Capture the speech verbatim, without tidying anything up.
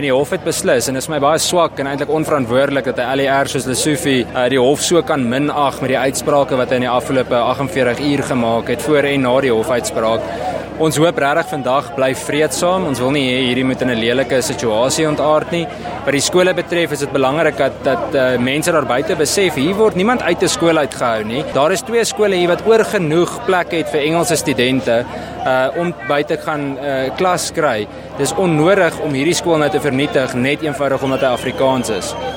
Die hof het beslis en dit is my baie swak en eintlik onverantwoordelik dat 'n L E R soos Lesofie uh, die hof so kan minag met die uitsprake wat hy in die afgelope agt en veertig uur gemaak het voor en na die hofuitspraak. Ons hoop regtig vandag bly vreedsaam. Ons wil nie hê hierdie moet in 'n lelike situasie ontaard nie. Wat die skole betref is dit belangrik dat dat uh, mense daar buite besef hier word niemand uit 'n skool uitgehou nie. Daar is twee skole hier wat oor genoeg plek het vir Engelse studente uh, om buite gaan uh, klas kry. Dis onnodig om hierdie skool nou te vernietig net eenvoudig omdat hy Afrikaans is.